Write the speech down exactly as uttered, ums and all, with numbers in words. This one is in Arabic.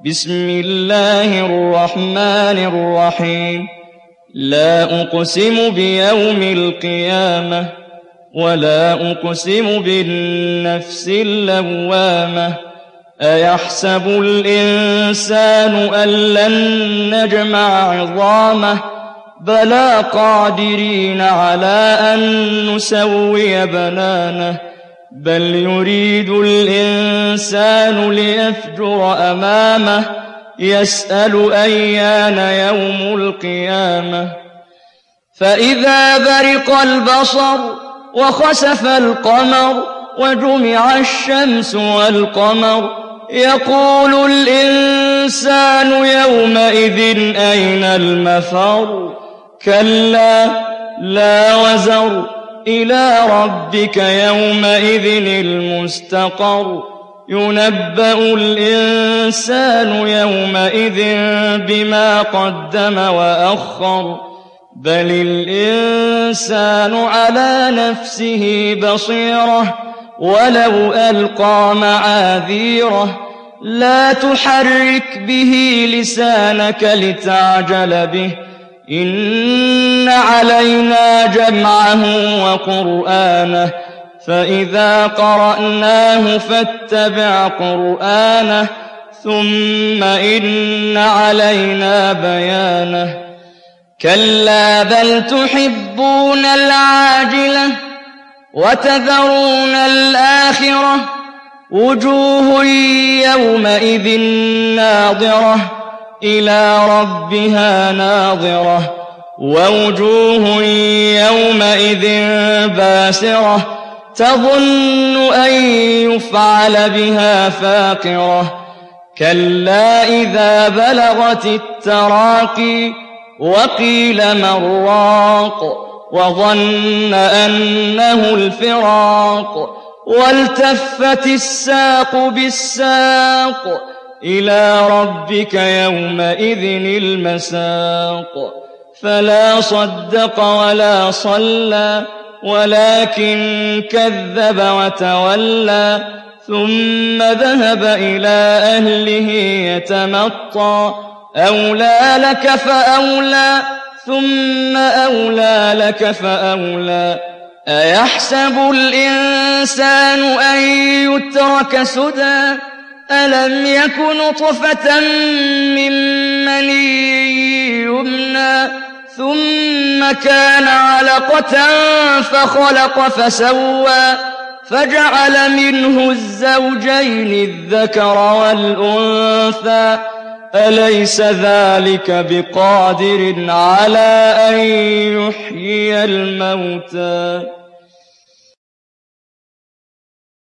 بسم الله الرحمن الرحيم لا أقسم بيوم القيامة ولا أقسم بالنفس اللوامة أيحسب الإنسان أن لن نجمع عظامه بلى قادرين على أن نسوي بنانه بل يريد الإنسان ليفجر أمامه يسأل أيان يوم القيامة فإذا برق البصر وخسف القمر وجمع الشمس والقمر يقول الإنسان يومئذ أين المفر كلا لا وزر إلى ربك يومئذ المستقر ينبأ الإنسان يومئذ بما قدم وأخر بل الإنسان على نفسه بصيرة ولو ألقى معاذيره لا تحرك به لسانك لتعجل به إن علينا جمعه وقرآنه فإذا قرأناه فاتبع قرآنه ثم إن علينا بيانه كلا بل تحبون العاجلة وتذرون الآخرة وجوه يومئذ ناظرة إلى ربها ناظرة ووجوه يومئذ باسرة تظن أن يفعل بها فاقرة كلا إذا بلغت التراقي وقيل من راق وظن أنه الفراق والتفت الساق بالساق إلى ربك يومئذ المساق فلا صدق ولا صلى ولكن كذب وتولى ثم ذهب إلى أهله يتمطى أولى لك فأولى ثم أولى لك فأولى أيحسب الإنسان أن يترك سدى ألم يك نطفة من مني يمنى ثم كان علقة فخلق فسوى فجعل منه الزوجين الذكر والأنثى أليس ذلك بقادر على أن يحيي الموتى